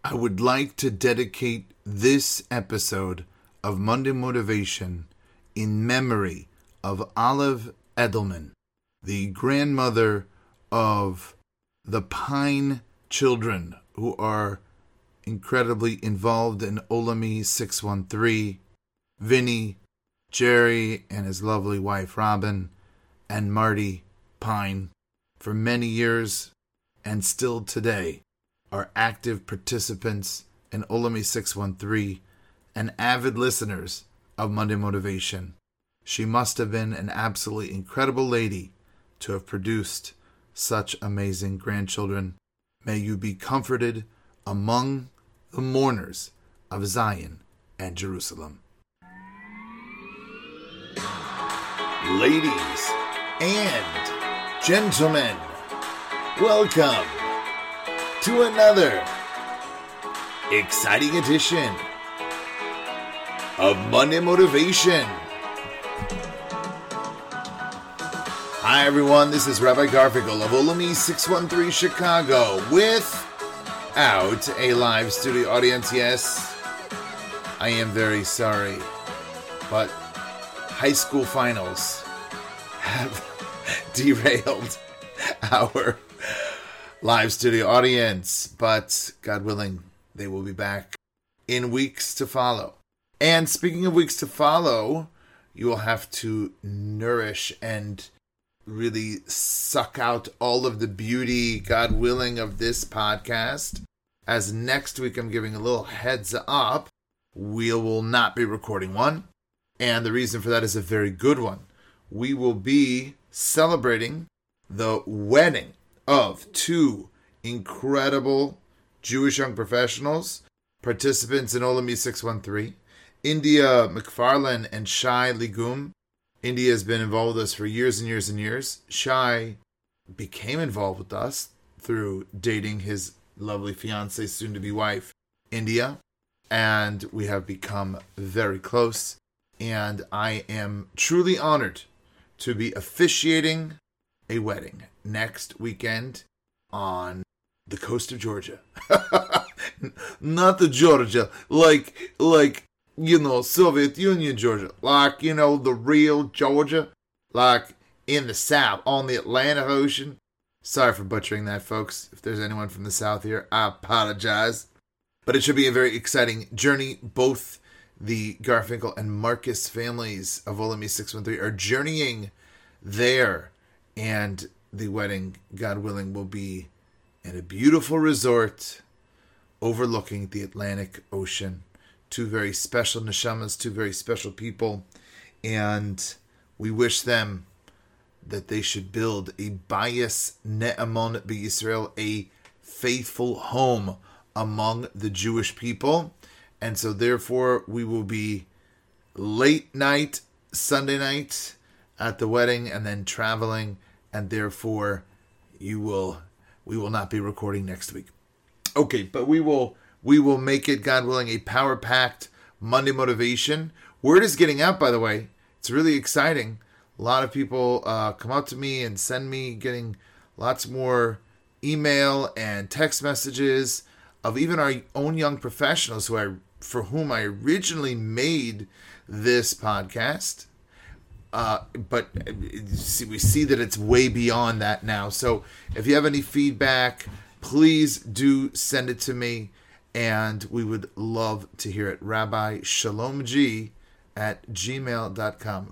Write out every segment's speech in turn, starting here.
I would like to dedicate this episode of Monday Motivation in memory of Olive Edelman, the grandmother of the Pine children who are incredibly involved in Olami 613, Vinny, Jerry and his lovely wife Robin, and Marty Pine, for many years and still today are active participants in Olami 613 and avid listeners of Monday Motivation. She must have been an absolutely incredible lady to have produced such amazing grandchildren. May you be comforted among the mourners of Zion and Jerusalem. Ladies and gentlemen, welcome to another exciting edition of Monday Motivation. Hi everyone, this is Rabbi Garfinkel of Olami 613 Chicago without a live studio audience. Yes, I am very sorry, but high school finals have derailed our live studio audience, but God willing, they will be back in weeks to follow. And speaking of weeks to follow, you will have to nourish and really suck out all of the beauty, God willing, of this podcast, as next week I'm giving a little heads up, we will not be recording one, and the reason for that is a very good one. We will be celebrating the wedding of two incredible Jewish young professionals, participants in Olami 613, India McFarlane and Shai Ligum. India has been involved with us for years and years and years. Shai became involved with us through dating his lovely fiancée, soon-to-be wife, India, and we have become very close, and I am truly honored to be officiating a wedding next weekend on the coast of Georgia. Not the Georgia, like, Soviet Union Georgia. Like, the real Georgia. Like, in the South, on the Atlantic Ocean. Sorry for butchering that, folks. If there's anyone from the South here, I apologize. But it should be a very exciting journey. Both the Garfinkel and Marcus families of Olami 613 are journeying there. And the wedding, God willing, will be in a beautiful resort overlooking the Atlantic Ocean. Two very special neshamas, two very special people. And we wish them that they should build a bayis ne'amon b'Yisrael, a faithful home among the Jewish people. And so therefore we will be late night, Sunday night at the wedding and then traveling. And therefore we will not be recording next week. Okay, but we will make it, God willing, a power-packed Monday Motivation. Word is getting out, by the way. It's really exciting. A lot of people come up to me and send me, getting lots more email and text messages of even our own young professionals for whom I originally made this podcast. But we see that it's way beyond that now. So if you have any feedback, please do send it to me. And we would love to hear it. RabbiShalomG@gmail.com.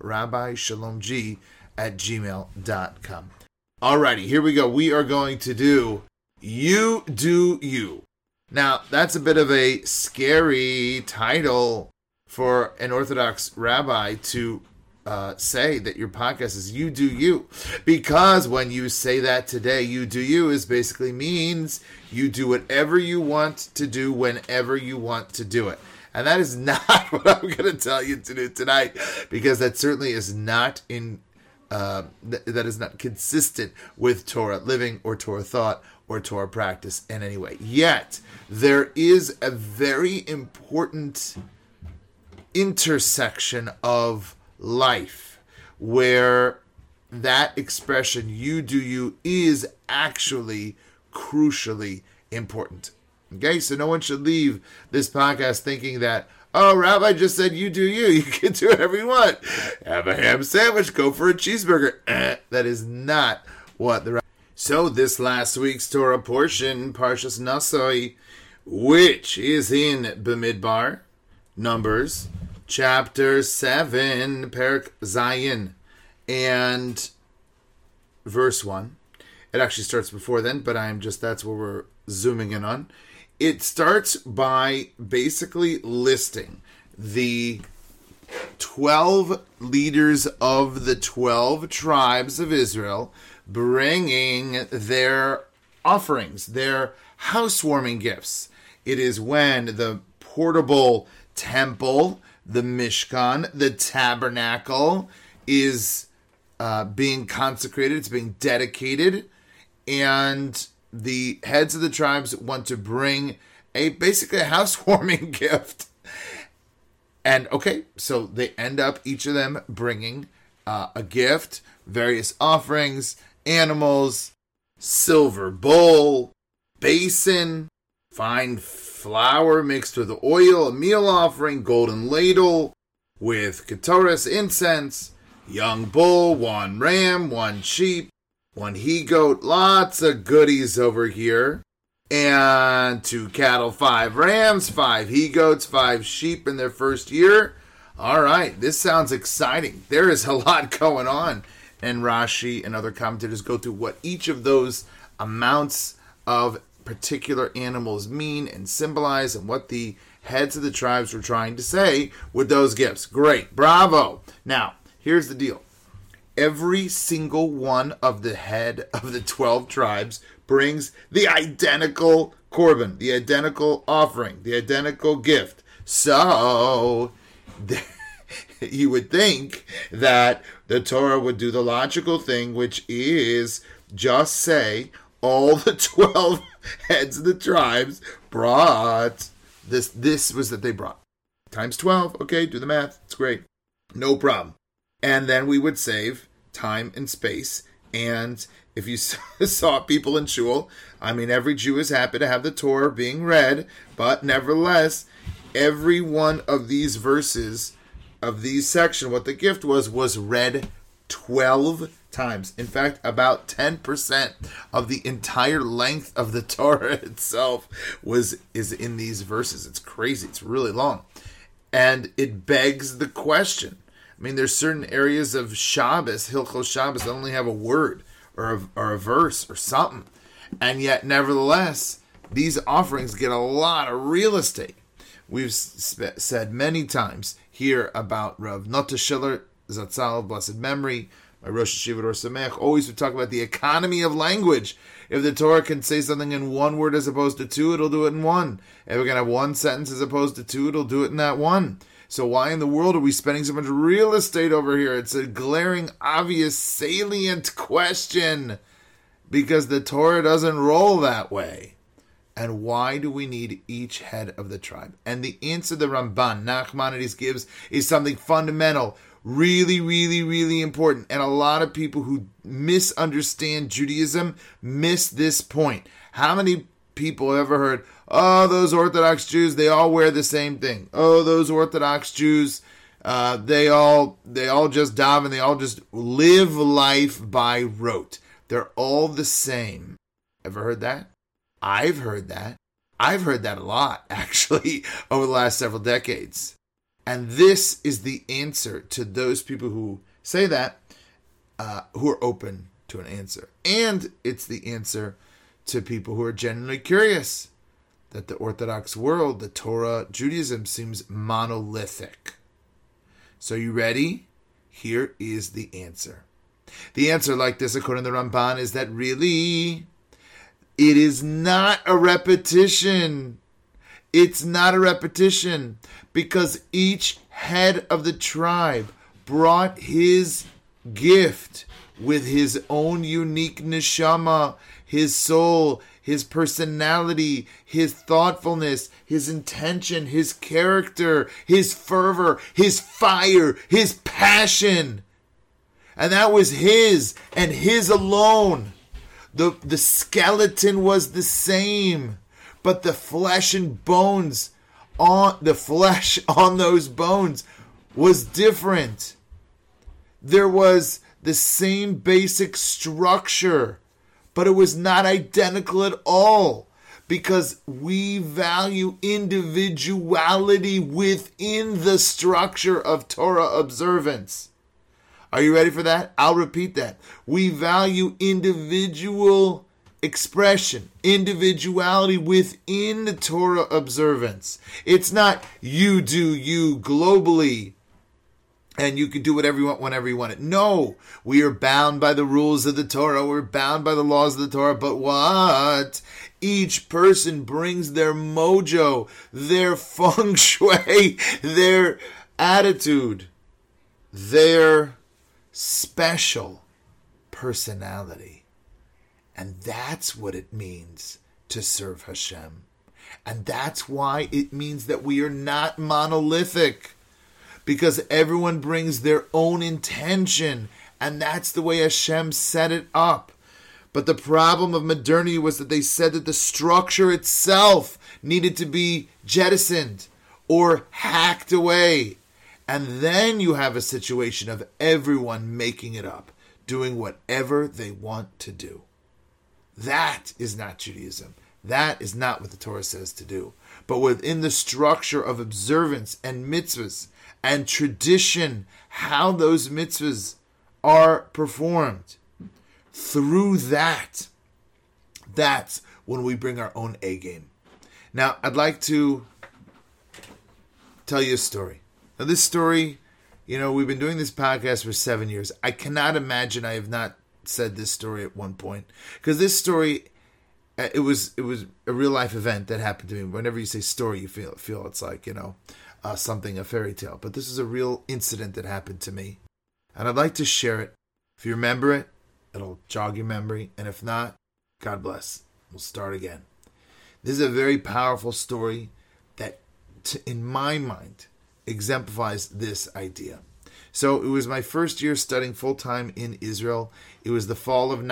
RabbiShalomG@gmail.com. Alrighty, here we go. We are going to do You Do You. Now, that's a bit of a scary title for an Orthodox rabbi to say that your podcast is You Do You. Because when you say that today, You Do You is basically means you do whatever you want to do whenever you want to do it. And that is not what I'm going to tell you to do tonight, because that certainly is not that is not consistent with Torah living or Torah thought or Torah practice in any way. Yet, there is a very important intersection of life where that expression, You Do You, is actually crucially important. Okay, so no one should leave this podcast thinking that, oh, Rabbi just said you do you. You can do whatever you want. Have a ham sandwich. Go for a cheeseburger. That is not what the... So this last week's Torah portion, Parshas Nasoi, which is in Bamidbar, Numbers, chapter 7, Perek Zayin, and verse 1. It actually starts before then, but that's where we're zooming in on. It starts by basically listing the 12 leaders of the 12 tribes of Israel bringing their offerings, their housewarming gifts. It is when the portable temple, the Mishkan, the tabernacle is being consecrated, it's being dedicated, and the heads of the tribes want to bring basically a housewarming gift. And okay, so they end up, each of them, bringing a gift, various offerings, animals, silver bowl, basin, fine flour mixed with oil, a meal offering, golden ladle with ketores, incense, young bull, one ram, one sheep, one he-goat, lots of goodies over here. And 2 cattle, 5 rams, 5 he-goats, 5 sheep in their first year. All right, this sounds exciting. There is a lot going on. And Rashi and other commentators go through what each of those amounts of particular animals mean and symbolize and what the heads of the tribes were trying to say with those gifts. Great, bravo. Now, here's the deal. Every single one of the head of the 12 tribes brings the identical korban, the identical offering, the identical gift. So, you would think that the Torah would do the logical thing, which is just say all the 12 heads of the tribes brought this. This was that they brought. Times 12. Okay, do the math. It's great. No problem. And then we would save time and space. And if you saw people in shul, I mean, every Jew is happy to have the Torah being read. But nevertheless, every one of these verses of these section, what the gift was read 12 times. In fact, about 10% of the entire length of the Torah itself is in these verses. It's crazy. It's really long. And it begs the question. I mean, there's certain areas of Shabbos, Hilchos Shabbos, that only have a word or a verse or something. And yet, nevertheless, these offerings get a lot of real estate. We've said many times here about Rav Nota Schiller, Zatzal, blessed memory, my Rosh Hashiva Or Samech, always would talk about the economy of language. If the Torah can say something in one word as opposed to two, it'll do it in one. If we're going to have one sentence as opposed to two, it'll do it in that one. So why in the world are we spending so much real estate over here? It's a glaring, obvious, salient question. Because the Torah doesn't roll that way. And why do we need each head of the tribe? And the answer the Ramban, Nachmanides, gives is something fundamental. Really, really, really important. And a lot of people who misunderstand Judaism miss this point. How many people have ever heard, oh, those Orthodox Jews, they all wear the same thing. Oh, those Orthodox Jews, they all just daven, they all just live life by rote. They're all the same. Ever heard that? I've heard that. I've heard that a lot, actually, over the last several decades. And this is the answer to those people who say that, who are open to an answer. And it's the answer to people who are genuinely curious that the Orthodox world, the Torah, Judaism seems monolithic. So you ready? Here is the answer. The answer, like this, according to the Ramban, is that really, it is not a repetition. It's not a repetition because each head of the tribe brought his gift with his own unique neshama, his soul, his personality, his thoughtfulness, his intention, his character, his fervor, his fire, his passion. And that was his and his alone. The skeleton was the same, but the flesh and bones on those bones was different. There was the same basic structure, but it was not identical at all, because we value individuality within the structure of Torah observance. Are you ready for that? I'll repeat that. We value individual expression, individuality within the Torah observance. It's not you do you globally, and you can do whatever you want whenever you want it. No, we are bound by the rules of the Torah. We're bound by the laws of the Torah. But what? Each person brings their mojo, their feng shui, their attitude, their special personality. And that's what it means to serve Hashem. And that's why it means that we are not monolithic, because everyone brings their own intention, and that's the way Hashem set it up. But the problem of modernity was that they said that the structure itself needed to be jettisoned or hacked away. And then you have a situation of everyone making it up, doing whatever they want to do. That is not Judaism. That is not what the Torah says to do. But within the structure of observance and mitzvahs and tradition, how those mitzvahs are performed, through that's when we bring our own A game. Now, I'd like to tell you a story. Now, this story, we've been doing this podcast for 7 years. I cannot imagine I have not said this story at one point, because this story, it was a real life event that happened to me. Whenever you say story, you feel it's like something, a fairy tale. But this is a real incident that happened to me, and I'd like to share it. If you remember it, it'll jog your memory, and if not, God bless. We'll start again. This is a very powerful story that, in my mind, exemplifies this idea. So it was my first year studying full-time in Israel. It was the fall of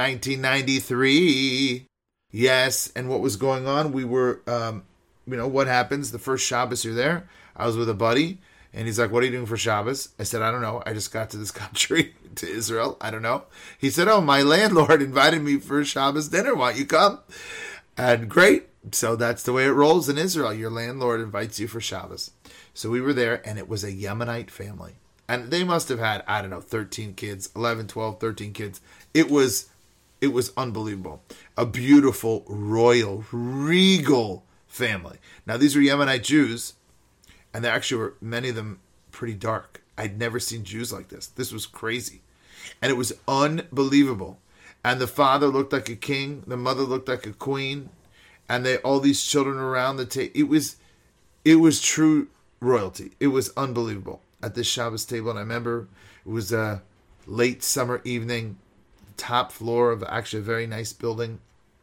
1993. Yes, and what was going on? We were, what happens? The first Shabbos you're there, I was with a buddy, and he's like, what are you doing for Shabbos? I said, I don't know. I just got to this country, to Israel. I don't know. He said, oh, my landlord invited me for Shabbos dinner. Why don't you come? And great. So that's the way it rolls in Israel. Your landlord invites you for Shabbos. So we were there, and it was a Yemenite family. And they must have had, 13 kids, 11, 12, 13 kids. It was unbelievable. A beautiful, royal, regal family. Now, these were Yemenite Jews, and there actually were many of them pretty dark. I'd never seen Jews like this. This was crazy. And it was unbelievable. And the father looked like a king. The mother looked like a queen. And all these children around the table. It was true royalty. It was unbelievable at this Shabbos table. And I remember it was a late summer evening, top floor of actually a very nice building.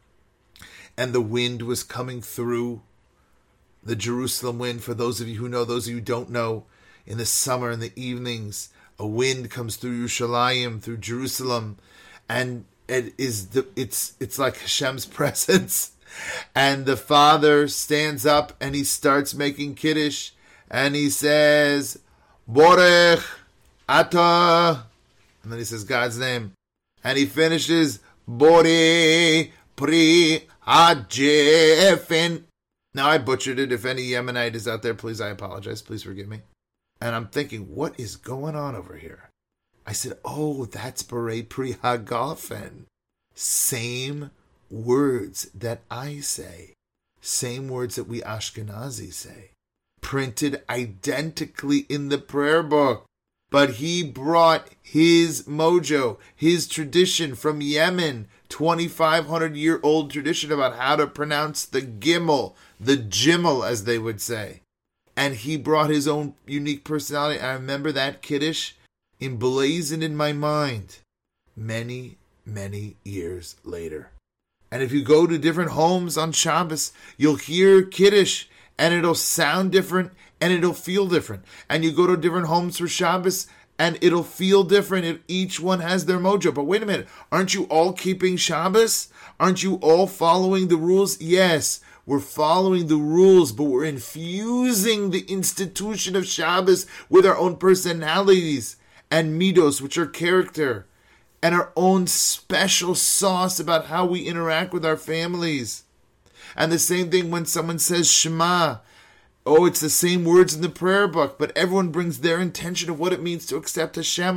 And the wind was coming through, the Jerusalem wind. For those of you who know, those of you who don't know, in the summer, in the evenings, a wind comes through Yerushalayim, through Jerusalem, and it's like Hashem's presence. And the father stands up and he starts making Kiddush, and he says, Borech Ata, and then he says God's name, and he finishes Bore Pri Hajefen. Now, I butchered it. If any Yemenite is out there, please, I apologize. Please forgive me. And I'm thinking, what is going on over here? I said, oh, that's Bore Pri Hagafen. Same words that I say. Same words that we Ashkenazi say. Printed identically in the prayer book. But he brought his mojo, his tradition from Yemen, 2,500-year-old tradition about how to pronounce the Gimel, the Jimel, as they would say. And he brought his own unique personality. I remember that Kiddush emblazoned in my mind many, many years later. And if you go to different homes on Shabbos, you'll hear Kiddush, and it'll sound different, and it'll feel different. And you go to different homes for Shabbos, and it'll feel different. Each one has their mojo. But wait a minute, aren't you all keeping Shabbos? Aren't you all following the rules? Yes, We're following the rules, but we're infusing the institution of Shabbos with our own personalities and midos, which are character, and our own special sauce about how we interact with our families. And the same thing when someone says Shema. Oh, it's the same words in the prayer book, but everyone brings their intention of what it means to accept Hashem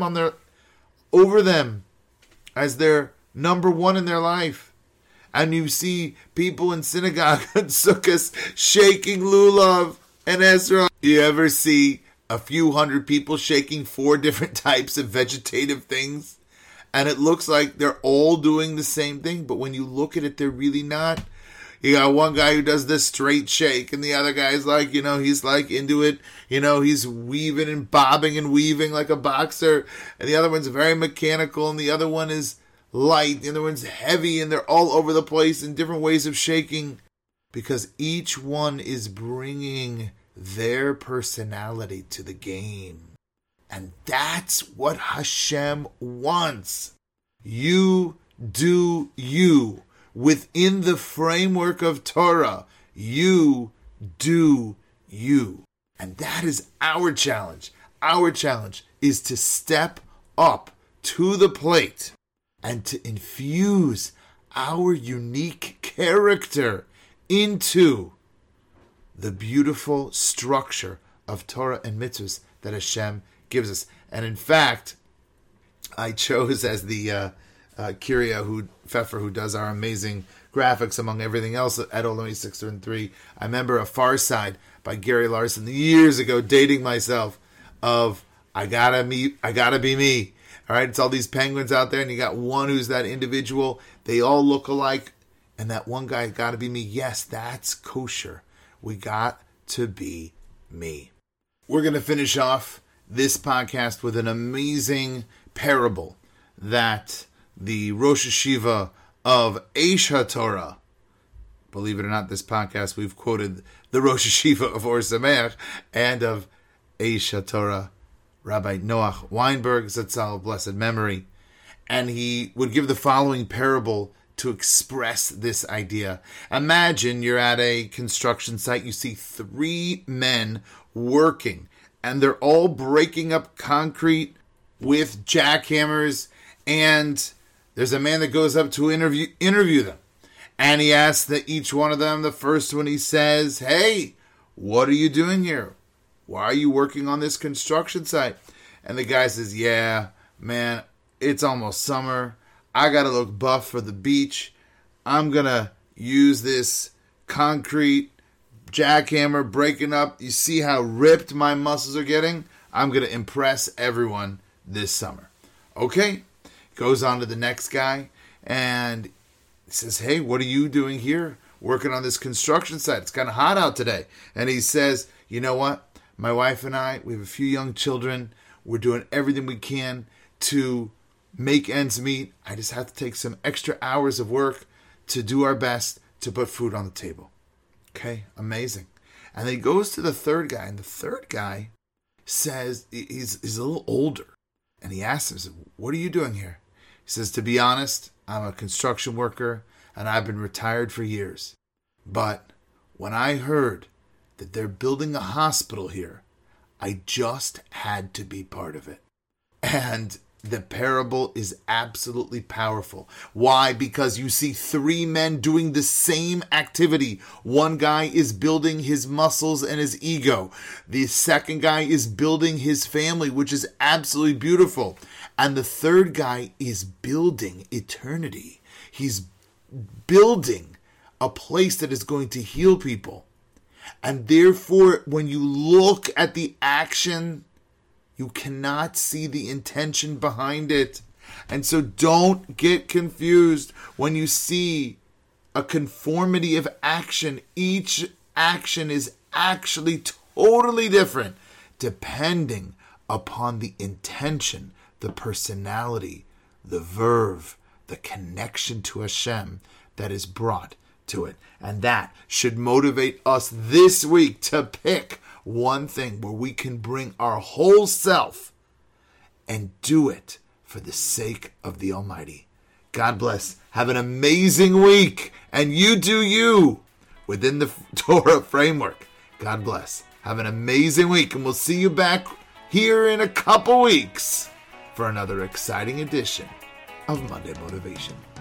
over them as their number one in their life. And you see people in synagogue and sukkahs shaking lulav and Ezra. You ever see a few hundred people shaking 4 different types of vegetative things? And it looks like they're all doing the same thing, but when you look at it, they're really not. You got one guy who does this straight shake, and the other guy's like, he's like into it. He's weaving and bobbing and weaving like a boxer. And the other one's very mechanical, and the other one is light. The other one's heavy, and they're all over the place in different ways of shaking. Because each one is bringing their personality to the game. And that's what Hashem wants. You do you. Within the framework of Torah, you do you. And that is our challenge. Our challenge is to step up to the plate and to infuse our unique character into the beautiful structure of Torah and mitzvahs that Hashem gives us. And in fact, I chose as the Kiria Pfeffer, who does our amazing graphics among everything else at Olami 613. I remember A Far Side by Gary Larson years ago, dating myself, of I gotta be me. All right, it's all these penguins out there, and you got one who's that individual. They all look alike, and that one guy gotta be me. Yes, that's kosher. We got to be me. We're gonna finish off this podcast with an amazing parable that the Rosh Hashiva of Aish HaTorah, believe it or not, this podcast we've quoted the Rosh Hashiva of Or Sameach and of Aish HaTorah, Rabbi Noach Weinberg, Zatzal, blessed memory. And he would give the following parable to express this idea. Imagine you're at a construction site, you see 3 men working, and they're all breaking up concrete with jackhammers, and there's a man that goes up to interview them. And he asks each one of them, the first one he says, "Hey, what are you doing here? Why are you working on this construction site?" And the guy says, "Yeah, man, it's almost summer. I got to look buff for the beach. I'm going to use this concrete jackhammer breaking up. You see how ripped my muscles are getting? I'm going to impress everyone this summer." Okay. Goes on to the next guy and says, "Hey, what are you doing here working on this construction site? It's kind of hot out today." And he says, "You know what? My wife and I, we have a few young children. We're doing everything we can to make ends meet. I just have to take some extra hours of work to do our best to put food on the table." Okay, amazing. And then he goes to the third guy, and the third guy says, he's a little older. And he asks him, "What are you doing here?" He says, "To be honest, I'm a construction worker, and I've been retired for years. But when I heard that they're building a hospital here, I just had to be part of it." And the parable is absolutely powerful. Why? Because you see 3 men doing the same activity. One guy is building his muscles and his ego. The second guy is building his family, which is absolutely beautiful. And the third guy is building eternity. He's building a place that is going to heal people. And therefore, when you look at the action, you cannot see the intention behind it. And so don't get confused when you see a conformity of action. Each action is actually totally different depending upon the intention, the personality, the verve, the connection to Hashem that is brought to it. And that should motivate us this week to pick one thing where we can bring our whole self and do it for the sake of the Almighty. God bless. Have an amazing week. And you do you. within the Torah framework. God bless. Have an amazing week, and we'll see you back here in a couple weeks for another exciting edition of Monday Motivation.